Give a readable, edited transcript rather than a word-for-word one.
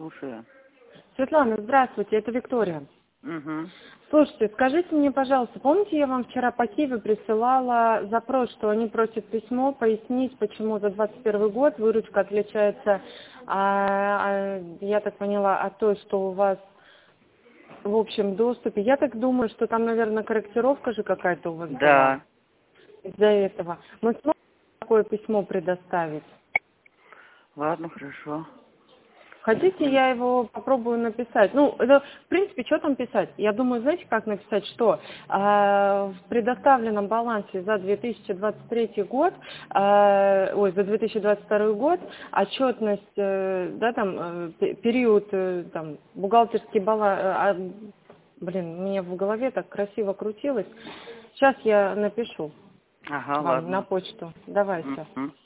слушаю. Светлана, здравствуйте, это Виктория. Угу. Слушайте, скажите мне, пожалуйста, помните, я вам вчера по Киеву присылала запрос, что они просят письмо пояснить, почему за 2021 год выручка отличается, я так поняла, от той, что у вас в общем доступе. Я так думаю, что там, наверное, корректировка же какая-то у вас была Да. из-за этого. Мы сможем такое письмо предоставить? Ладно, хорошо. Хотите, я его попробую написать? Ну, это, в принципе, что там писать? Я думаю, знаете, как написать, что в предоставленном балансе за 2023 год, за 2022 год отчетность, период, бухгалтерский баланс, у меня в голове так красиво крутилось. Сейчас я напишу Ага, вам на ладно. почту. Давайте. Угу.